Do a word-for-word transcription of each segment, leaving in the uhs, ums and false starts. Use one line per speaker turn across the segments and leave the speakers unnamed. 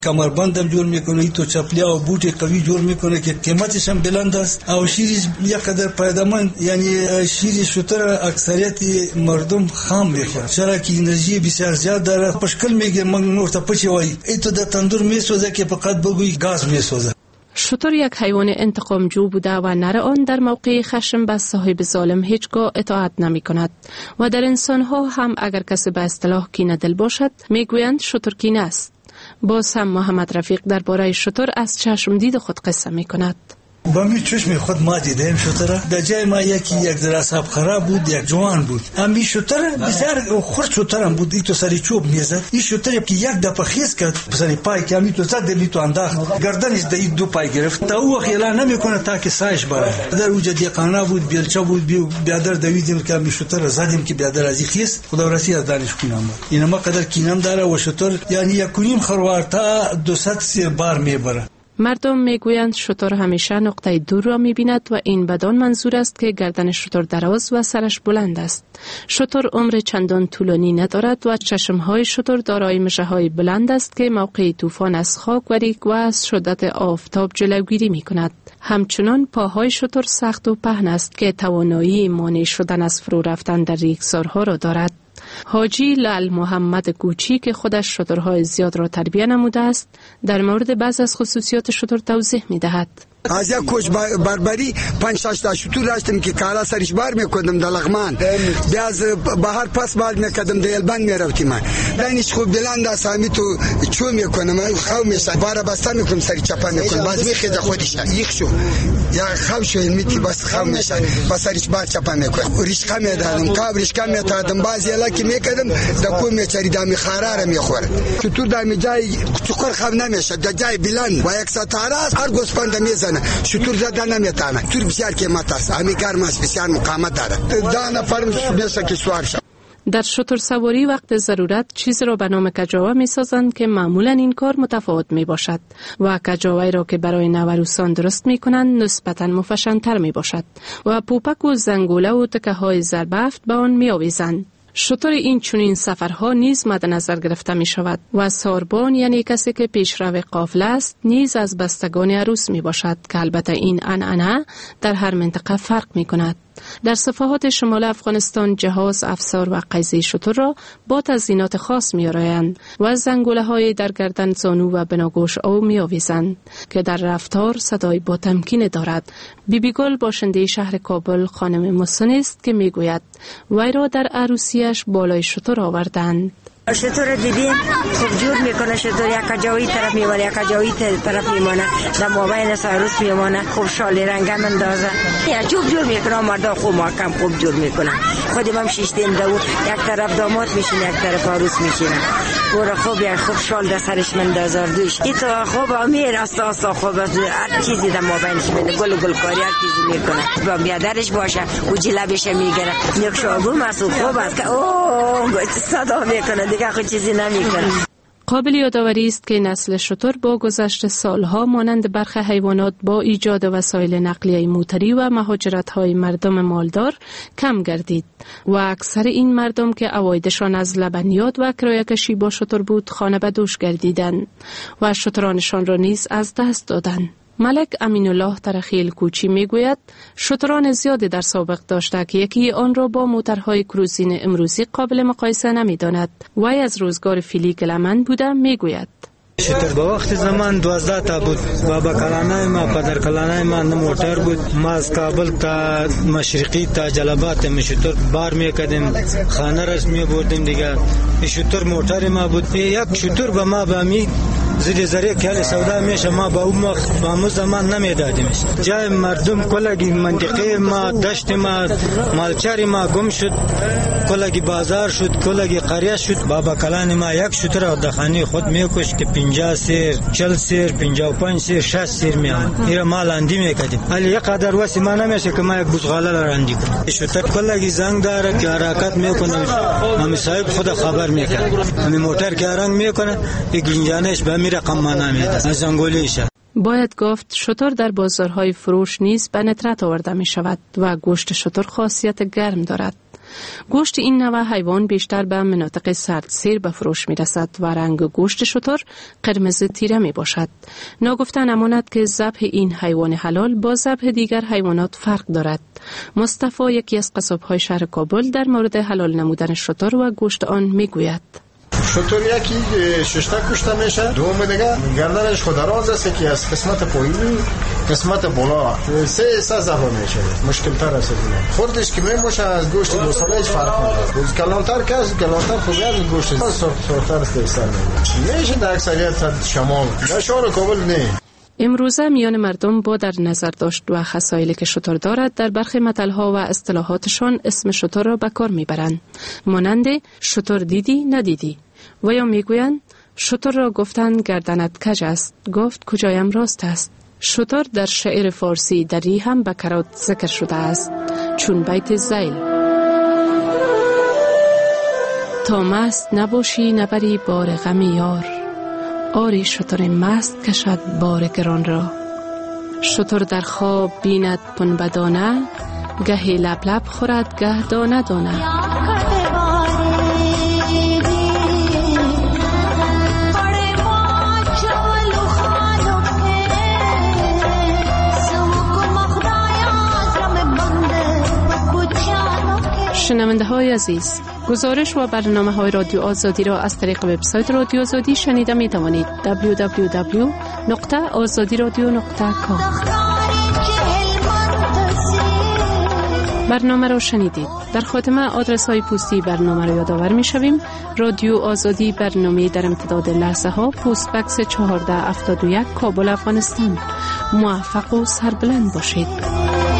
کمربندم جور میکنه، تو چپلیا و بوت قوی جور میکنه که قیمتش هم بلند است و شیرش یک قدر پایدارمند. یعنی شیر شتر اکثریت مردم خام میخورن چرا که انرژی بسیار زیاد داره. پشکل میگه من نورتا پچی وای ایتو در تندور میسوزه که فقط بگوی گاز میسوزه.
شتر یک حیوان انتقام جو بوده و نر آن در موقع خشم به صاحب ظالم هیچگاه اطاعت نمی کند و در انسان ها هم اگر کسی به اصطلاح کینه دل باشد میگویند شتر کینه است. باز هم محمد رفیق درباره شتر از چشم دید خود قصه می کند.
با می چشم خود ما دیدیم شتر. در جای ما یکی یک دراسب خراب بود، یک جوان بود. امی شتر بسیار خرد شتر هم بود. ای تو سری چوب میزد. این شتر که یک دفعه خیز کرد سری پای که امی تو زد دلی تو انداخت. گردنش در این دو پای گرفت. تا او خیلا نمیکنه تا که سایش بره. در اوج دیقانه بود، بیلچه بود، بیادر دویدیم که امی شتر زدیم که بیادر ازی خیز. خدا رسی از دانش کنم. این ما قدر کینم داره و شتر یعنی یک کنیم خروار تا دوصد سیر بار میبره.
مردم میگویند شتر همیشه نقطه دور را میبیند و این بدان منظور است که گردن شتر دراز و سرش بلند است. شتر عمر چندان طولانی ندارد و چشمهای شتر دارای مژه‌های بلند است که موقع طوفان از خاک و ریگ و از شدت آفتاب جلوگیری میکند. همچنان پاهای شتر سخت و پهن است که توانایی مانع شدن از فرو رفتن در ریگسارها را دارد. حاجی لال محمد گوچی که خودش شترهای زیاد را تربیت نموده است در مورد بعض از خصوصیات شتر توضیح می دهد.
از یک کوچ بربری پنج شش تا شتر داشتم که کالا سرش بار میکردم در لغمان، بیا از بهار پس بال میکردم در البند میرفتیم. من دانش خوب بلند است همی تو چو میکنم خو میشه بار بسته میکنم سری چپا میکنم باز میخیزه خودش یک شو یا خو شو میتی بس خو میشه بس سرش بار چپا میکنم ریشکا میدادم کاب ریشکا میدادم باز یلا که میکردم در کو میچری دمی خراره میخوره شتر دمی جای چکر خو نمیشه در جای بلند و یک ستاره هر گوسفند میزنه شتر زدن نمیتونه. شتر بسیار قیمت است. همین کارماست بسیار مقامت داره. ده نفر میشه که سوار شد.
در شتر سواری وقت ضرورت چیزی را به نام کجاوه می سازند که معمولا این کار متفاوت می باشد و کجاوه را که برای نوروسان درست می کنند نسبتا مفشن‌تر می باشد و پوپک و زنگوله و تکه های زربفت به آن می آویزند. شتر این چنین سفرها نیز مد نظر گرفته می شود و ساربان یعنی کسی که پیشرو قافله است نیز از بستگان عروس می باشد که البته این عنعنه در هر منطقه فرق می کند. در صفحات شمال افغانستان جهاز، افسار و قیزه شتر را با تزیینات خاص می آرایند و زنگوله های در گردن، زانو و بناگوش او می آویزند که در رفتار صدای با تمکین دارد. بیبی گل باشنده شهر کابل خانم مسن است که می گوید وی را در عروسیش بالای شتر آوردند.
شتر دیدیم خوب جور میکنه. شتر یک کجاوی طرف میمانه یک کجاوی طرف میمانه در مابین سروس میمانه خوب شالی رنگه مندازه یا جور جور میکنه. مردا خوب محکم خوب جور میکنه. خودم هم شیشتیم دو یک طرف داماد میشینه یک طرف عروس میشینه. گوره خوب یک خوب شال در سرش مندازه دوش ای تو خوب امیر استا استا خوب هر چیزی در مابینش میده گل گل کاری هر چیزی میکنه. با بیادرش باشه و جلبش میگیره یک شاگو مسعود خوب است که اوه صدا میکنه دیگه خود چیزی نمیکنه.
قابل یادآوری است که نسل شتر با گذشت سالها مانند برخی حیوانات با ایجاد وسایل نقلیه موتوری و مهاجرت‌های مردم مالدار کم گردید و اکثر این مردم که عوایدشان از لبنیات و کرایه کشی با شتر بود خانه به دوش گردیدند و شترانشان را نیز از دست دادند. ملک امین الله ترخیل کوچی میگوید شتران زیادی در سابق داشته که یکی آن را با موترهای کروزین امروزی قابل مقایسه نمی‌داند. وی از روزگار فیلی گلمن بوده میگوید
شتر با وقت زمان دوازده تا بود. بابا کلانای ما پدر کلانای ما موتر بود. ما از کابل تا مشرقی تا جلبات می شتر بار می کردیم خانه رس می بردیم دیگه. شتر موتر ما بود. یک شتر به ما با می زیر زری کل سودا میشه ما با اون وقت با زمان نمیدادیمش. جای مردم کلگی منطقه ما دشت ما مالچاری ما گم شد. کلگی بازار شد، کلگی قریه شد. بابا کلان ما یک شتر دخانی خود میکش که پنجاه سیر، چهل سیر، پنجاه و پنج سیر، شصت سیر میان. ایرا مال اندی میکردیم. ولی یک قدر وسی ما نمیشه که ما یک بوزغاله را اندی کنیم. شتر کلگی زنگ داره که حرکت میکنه. ما صاحب خود خبر میکنه. می موتر که رنگ میکنه، یک گنجانش به رقم ما نمیده از زنگولیشه.
باید گفت شتر در بازارهای فروش نیز به ندرت آورده می شود و گوشت شتر خاصیت گرم دارد. گوشت این نوع حیوان بیشتر به مناطق سردسیر به فروش می رسد و رنگ گوشت شتر قرمز تیره می باشد. ناگفته نماند که ذبح این حیوان حلال با ذبح دیگر حیوانات فرق دارد. مصطفی، یکی از قصاب‌های شهر کابل، در مورد حلال نمودن شتر و گوشت آن می گوید.
شتر یکی ششتا کشته میشه، دوم دیگه گردنش خود راز است که از قسمت پایینی قسمت بالا سه سه ذبح میشه، مشکل تر است. خوردش که میموشه از گوشت دو ساله هیچ فرق نداره. روز کلانتر که از کلانتر خوبه گوشت سرخ سرختر است سر میشه. میشه در اکثریت شمال در شهر کابل نه.
امروزه میان مردم با در نظر داشت و خصایلی که شتر دارد در برخی متل‌ها و اصطلاحاتشان اسم شتر را به کار میبرند، مانند شتر دیدی ندیدی، و یا میگویند شتر را گفتند گردنت کج است، گفت کجایم راست است. شتر در شعر فارسی دری هم به کرات ذکر شده است، چون بیت زیل: تا مست نباشی نبری بار غم یار، آری شتر مست کشد بار گران را. شتر در خواب بیند پنبدانه، گهی لب لب خورد گه دانه دانه. شنونده های عزیز، گزارش و برنامه های رادیو آزادی را از طریق وبسایت رادیو آزادی شنیده می توانید. دبلیو دبلیو دبلیو نقطه آزادی رادیو نقطه کام. برنامه را شنیدید. در خاتمه آدرس های پستی برنامه را یادآور می شویم. رادیو آزادی، برنامه در امتداد لحظه ها، پست بکس چهارده هفتاد و یک، کابل، افغانستان. موفق و سربلند باشید.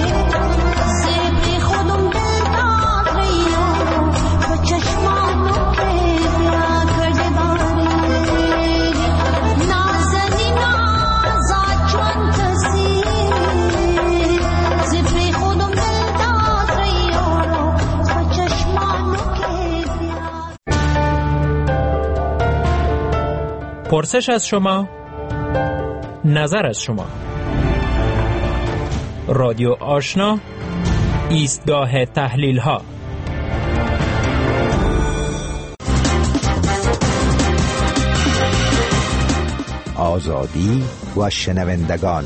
پرسش از شما، نظر از شما. رادیو آشنا، ایستگاه تحلیل ها.
آزادی و شنوندگان.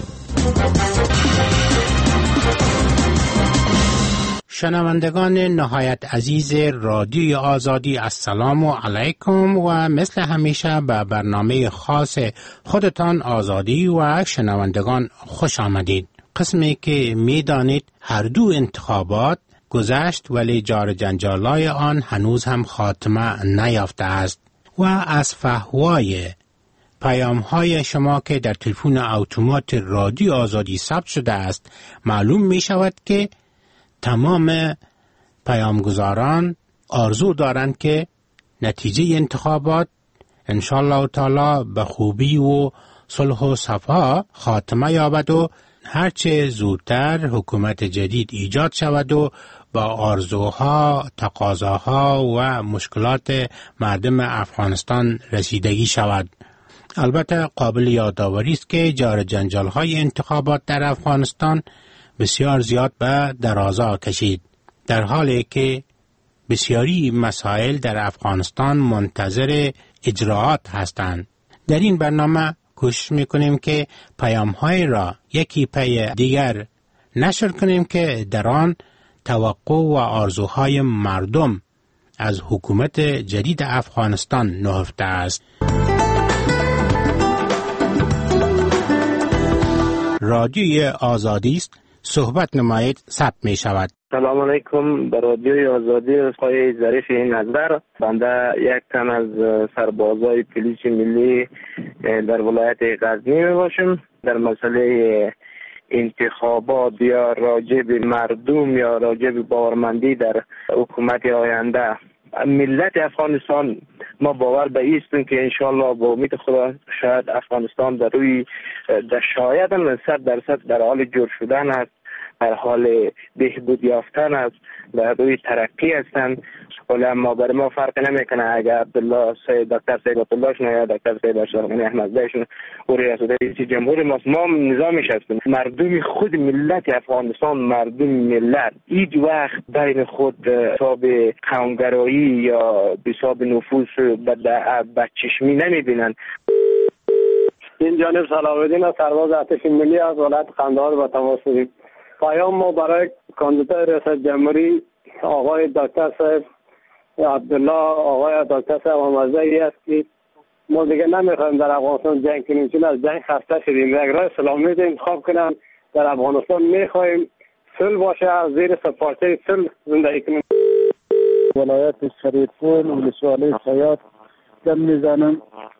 شنوندگان نهایت عزیز رادیوی آزادی، السلام علیکم و مثل همیشه به برنامه خاص خودتان آزادی و شنوندگان خوش آمدید. قسمی که می دانید هر دو انتخابات گذشت ولی جار جنجالای آن هنوز هم خاتمه نیافته است و از فحوای پیام های شما که در تلفن اتومات رادیو آزادی ثبت شده است معلوم می شود که تمام پیامگزاران آرزو دارند که نتیجه انتخابات انشالله تعالی به خوبی و صلح و صفا خاتمه یابد و هرچه زودتر حکومت جدید ایجاد شود و با آرزوها، تقاضاها و مشکلات مردم افغانستان رسیدگی شود. البته قابل یادآوری است که جار جنجال‌های انتخابات در افغانستان بسیار زیاد به درازا کشید، در حالی که بسیاری مسائل در افغانستان منتظر اجراعات هستند. در این برنامه کوشش میکنیم که پیام‌های را یکی پی دیگر نشر کنیم که در آن توقع و آرزوهای مردم از حکومت جدید افغانستان نهفته است. رادیوی آزادی است، صحبت نمایید ثبت می شود.
سلام علیکم. به رادیوی آزادی آقای ظریف نظر، بنده یک تن از سربازای پلیس ملی در ولایت غزنی می باشم. در مسئله انتخابات یا راجع به مردم یا راجع به باورمندی در حکومت آینده ملت افغانستان، ما باور به ایستیم که انشالله با امید خدا شاید افغانستان در روی در شاید هم صد درصد در حال جور شدن است. در حال بهبود یافتن است، در روی ترقی هستند. ولی اما برای ما فرق نمیکنه اگر عبدالله سید دکتر سید عبدالله شون یا دکتر سید اشرف غنی احمدزاده شون او ریاست رئیس جمهور ماست. ما نظامش هستیم، مردم خود ملت افغانستان، مردم ملت هیچ وقت بین خود حساب قومگرایی یا حساب نفوذ به چشمی نمیبینن.
این جانب صلاح الدین سرباز ارتش ملی از ولایت قندهار با تماس داریم. پیام ما برای کاندیدای ریاست جمهوری آقای دکتر صاحب عبدالله، آقای دکتر صاحب احمدزاده است که ما دیگه نمیخوایم در افغانستان جنگ کنیم، چون از جنگ خسته شدیم. یک راه سلامی انتخاب کنن. در افغانستان میخوایم صلح باشه، از زیر سپارچه صلح زندگی کنیم.
ولایت شریفون ولسوالی سیاد دم میزنم.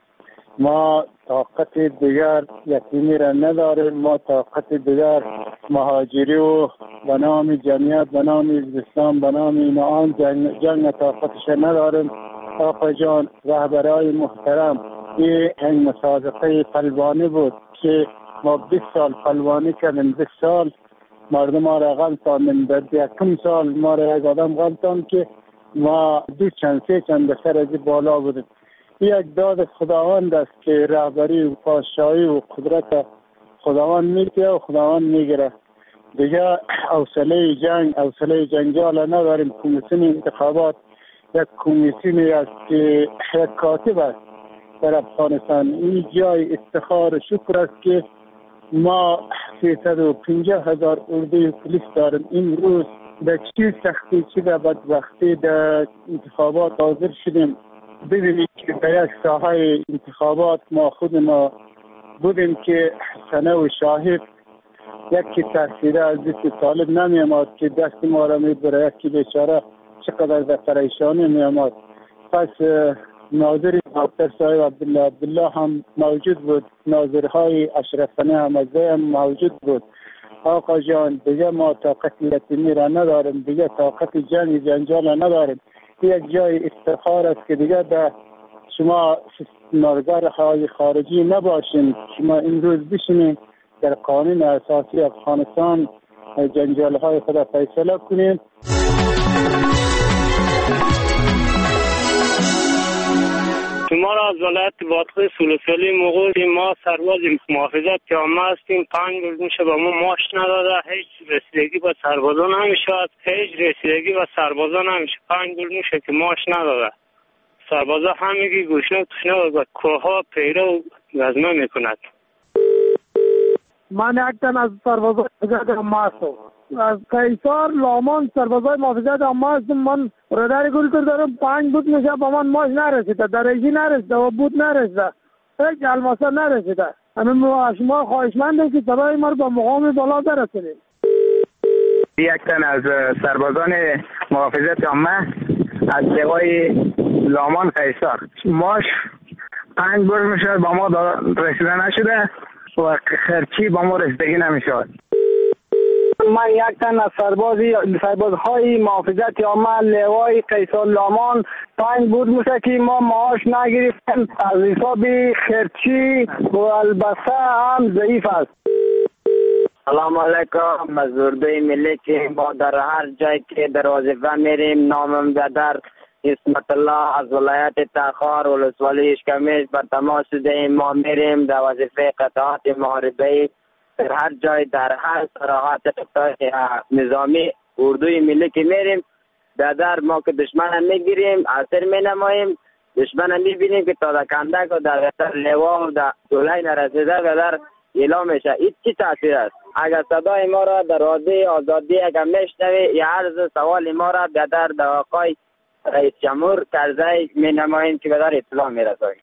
ما طاقت دیگر یتیمی را نداریم، ما طاقت دیگر مهاجری و به نام جمعیت، به نام اسلام، به نام اینان جنگ, جنگ طاقتش نداریم. آقا جان رهبرای محترم، این مسابقه پلوانی بود که ما بیست سال پلوانی کردیم، بیست سال مردم ما را غلطاندیم. در یکم سال ما را یک آدم غلطاند که ما دو چند سه چند بسر از بالا بودیم. یک داد خداوند است که رهبری و پادشاهی و قدرت خداوند میگیره و خداوند میگیره. دیگه حوصله جنگ، حوصله جنجال نداریم. کمیسیون انتخابات یک کمیسیونی است که یک کاتب است در افغانستان. این جای افتخار و شکر است که ما سیصد و پنجاه هزار اردوی پلیس داریم. این روز به چی سختی چی به بدبختی در انتخابات حاضر شدیم. ببینید که در یک ساحه انتخابات ما خود ما بودیم که سنه و شاهد یکی تحصیله از دست طالب نمی آمد که دست ما را می بره، یکی بیچاره چقدر در پریشانی می آمد. پس ناظر دکتر صاحب عبدالله عبدالله هم موجود بود، ناظرهای اشرف غنی احمدزاده هم موجود بود. آقا جان دیگه ما طاقت یتیمی را نداریم، دیگه طاقت جنگ جنجال نداریم. یک جای افتخار است که دیگه در شما نارگرهای خارجی نباشین، شما این روز بشینین در قانون اساسی افغانستان جنجال های خود فیصله کنین.
ما را از ولایت باطخه سولسولی مغول ما سرباز محافظت عامه هستیم. پنج روز میشه با ما معاش نداده، هیچ رسیدگی با سربازا نمیشه، هیچ رسیدگی با سربازا نمیشه. پنج روز میشه که معاش نداده. سربازا همگی گوشنه و تشنه و با کوها پیره و گزمه میکند.
من یک تن از سربازای محافظت عامه هستم، از قیصار لامان سربازای محافظت عامه هستم. من رادار گلتر دارم، پنج بود میشه با من ماش نرسیده، درجی نرسیده و بود نرسیده، هیچ الماسا نرسیده. همین ما شما خواهشمندم که سبای ما با مقام بالا برسونید.
یک تن از سربازان محافظت عامه از لوای لامان قیصار، ماش پنج بار میشه با ما رسیده نشده و خرچی با ما رسیدگی نمیشه.
من یک تن از سربازی سربازهای محافظت عامه لوای قیصار لامان پنج بود میشه که ما معاش نگرفتیم، از حساب خرچی و البسه هم ضعیف است.
سلام علیکم. مزدورای ملی که ما در هر جای که در وظیفه میریم، نامم در اسمت الله از ولایت تخار ولسوالی اشکمیش بر تماس شده. ما میریم در وظیفه قطعات محاربه در هر جای، در هر سراحات نظامی اردوی ملی که میریم در ما که دشمن هم میگیریم، اثر می نماییم، دشمن هم میبینیم که تا در کندک و در غیر لوا و در دولای نرسیده در اعلام میشه. این چی تاثیر است؟ اگر صدای ما را در رادیو آزادی اگر میشنوی یا عرض سوال ما را در در آقای رئیس جمهور کرزی می نماییم که در اطلاع میرساییم.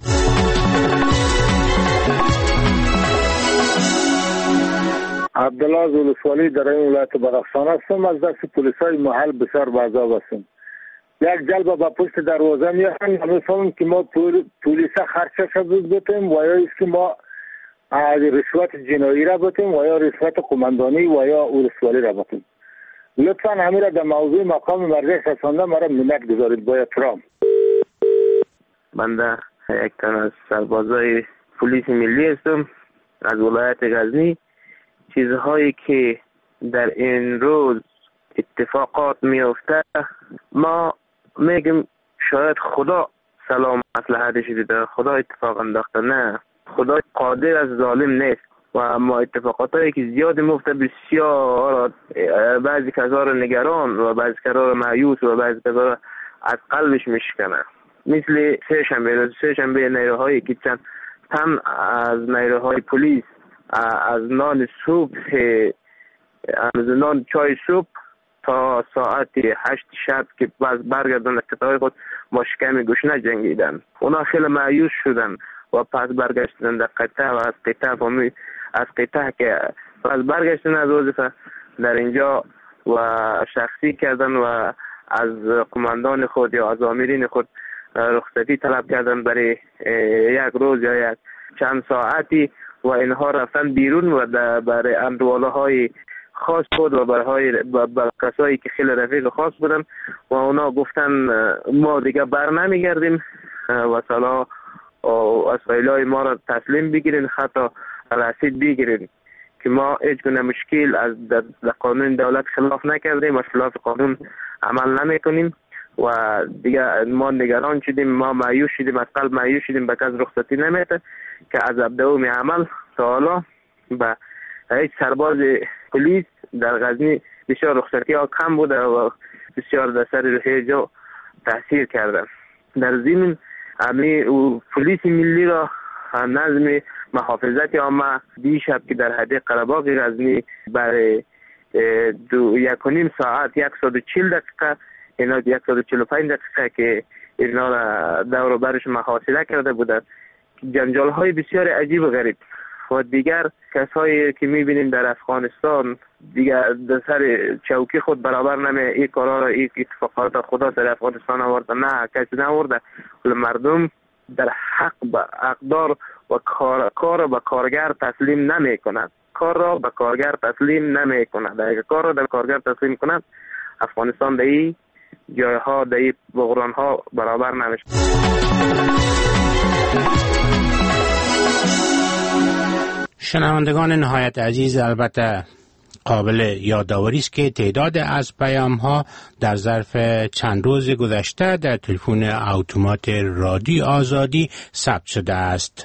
عبدالله زولسوالی در این ولایت بدخشان هستم. از دست پلیسای محل بسیار بعضاب هستم. یک جلب به پشت دروازه میخوان، نمیفهمم که ما پولیسا خرچه شد بودیم و یا است که ما رشوت جنایی را بودیم و یا رشوت قماندانی و یا ولسوالی را بودیم. لطفا همین را در موضوع مقام مرجع رسانده مرا منت گذارید با احترام.
بنده یک تن از سربازای پلیس ملی هستم از ولایت غزنی. چیزهایی که در این روز اتفاقات میفته، ما میگیم شاید خدا سلام مصلحتش دیده، خدا اتفاق انداخته. نه، خدا قادر از ظالم نیست و اما اتفاقات هایی که زیاد میفته بسیار، بعضی کسا رو نگران و بعضی کسا رو مایوس و بعضی کسا رو از قلبش میشکنه. مثل سه شنبه روز سه شنبه نیروهای که چند تن از نیروهای پلیس از نان صبح از نان چای صبح تا ساعت هشت شب که باز برگردن از کتای خود با شکم گشنه جنگیدن. اونا خیلی مایوس شدن و پس برگشتن در قطعه و از قطعه فهمی از قطعه که پس برگشتن از وظیفه در اینجا و شخصی کردن و از قماندان خود یا از آمرین خود رخصتی طلب کردن برای یک روز یا یک چند ساعتی و اینها رفتن بیرون و برای اندواله های خاص بود و برای بر کسایی که خیلی رفیق خاص بودن و اونا گفتن ما دیگه بر نمیگردیم و سلا اسرائیلای ما را تسلیم بگیرین، حتی رسید بگیرین که ما هیچ گونه مشکل از در قانون دولت خلاف نکردیم و خلاف قانون عمل نمیکنیم و دیگه ما نگران شدیم، ما مایوس شدیم، از قلب مایوس شدیم، به کس رخصتی نمیده که از ابتدای عمل تا حالا به هیچ سرباز پلیس در غزنی بسیار رخصتی ها کم بوده و بسیار در سر روحیه جا تاثیر کرده. در ضمن امی پلیس ملی را نظم محافظت عامه دیشب که در حدیقه قره‌باغ غزنی برای دو یک و نیم ساعت صد و چهل دقیقه اینا صد و چهل و پنج دقیقه که اینا را دور و برش محاصره کرده بودند. جنجال های بسیار عجیب و غریب و دیگر کسایی که میبینیم در افغانستان دیگر در سر چوکی خود برابر نمی این کارا را این اتفاقات خدا سر افغانستان آورده، نه کسی نورده. مردم در حق به اقدار و کار کار به کارگر تسلیم نمی کنند، کار را به کارگر تسلیم نمی کنند. اگر کار را به کارگر تسلیم کنند افغانستان در این جایها در این بحران ها برابر نمیشه.
شنوندگان نهایت عزیز، البته قابل یادآوری است که تعداد از پیام ها در ظرف چند روز گذشته در تلفن اتومات رادیو آزادی ثبت شده است.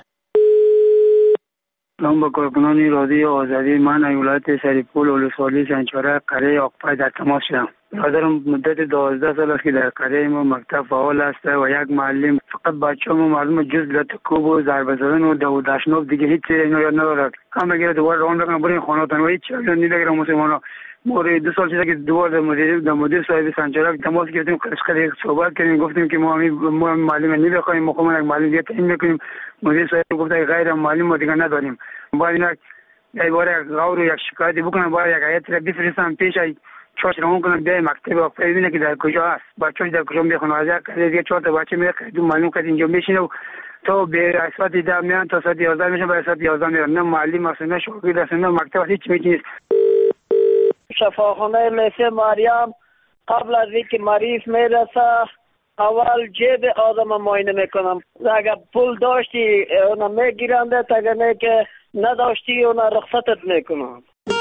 سلام با کارکنان رادیو آزادی، من ایالت شریف‌پور ولسوالی چنچاره قریه آقپای در تماس شدم. برادرم مدت دوازده سال است که در قریه ما مکتب فعال است و یک معلم فقط بچه‌ها معلومه جز لطکوب و ضربه زدن و دودشنوب دیگه هیچ چیزی اینا یاد ندارد. هم میگه دوباره راه بگم برین خانه‌تون و هیچ چیزی نمیگیرم مسلمانا. ما دو سال شده که دوباره مدیر د مدیر صاحب سنجرک تماس گرفتیم، قشقری صحبت کردیم، گفتیم که ما ما معلم نمیخوایم، ما خودمون یک معلم دیگه تعیین میکنیم. مدیر صاحب گفت غیر معلم ما دیگه نداریم. باید اینا یک بار یک غور و یک شکایت بکنن، باید یک هیئت را بفرستن پیش چارت رو کنن بیای مکتب و ببینه که در کجا است، بچه‌ها در کجا میخونن. از یک دیگه چهار تا بچه میاد که معلوم کرد اینجا میشینه و تا به اسفات ده میان تا ساعت یازده میشه، به ساعت یازده میرن. نه معلم است نه شاگرد است نه مکتب هیچ چیزی نیست.
شفاخانه لیسه مریم قبل از اینکه مریض میرسه اول جیب آدم معاینه میکنم، اگر پول داشتی اونا میگیرنده، اگر نه که نداشتی اونا رخصتت میکنم.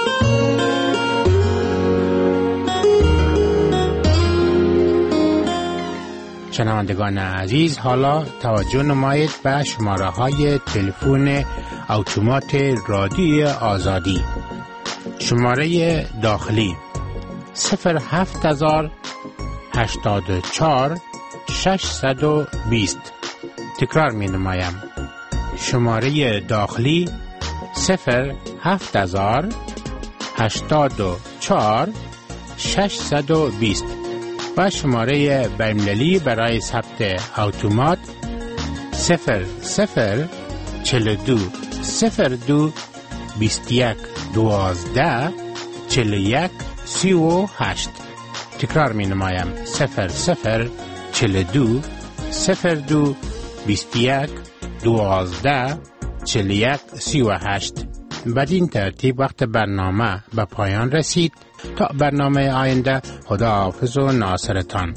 شنوندگان عزیز، حالا توجه نمایید به شماره های تلفن اتومات رادیو آزادی. شماره داخلی صفر هفت هزار هشتاد و چهار ششصد و بیست. تکرار می نمایم. شماره داخلی صفر هفت هزار هشتاد و چهار ششصد و بیست و شماره بین‌المللی برای ثبت اتومات صفر صفر چهل و دو صفر دو بیست و یک دوازده چهل و یک سی و هشت. تکرار می نمایم. صفر صفر چهل و دو صفر دو بیست و یک دوازده چهل و یک سی و هشت. بدین ترتیب وقت برنامه به پایان رسید. تا برنامه آینده، خدا حافظ و ناصرتان.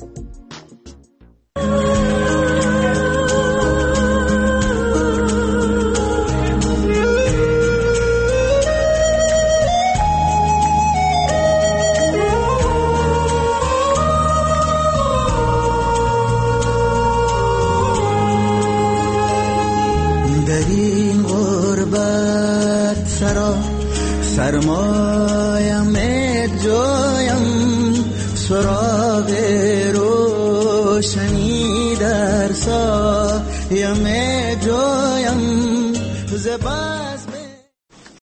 سرا سرمایم جویم سراغ روشنی در سایم جویم زبان